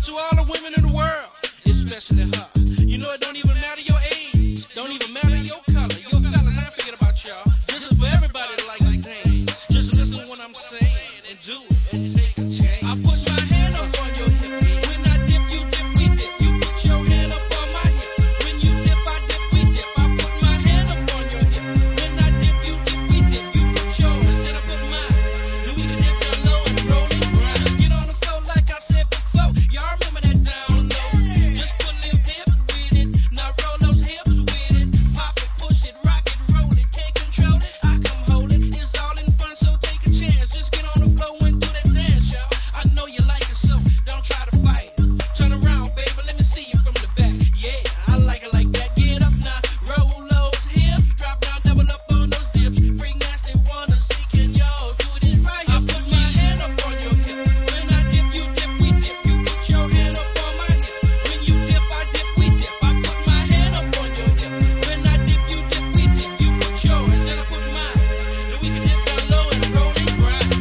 out to all the women in the world, especially her. You know it don't even matter your age, don't even matter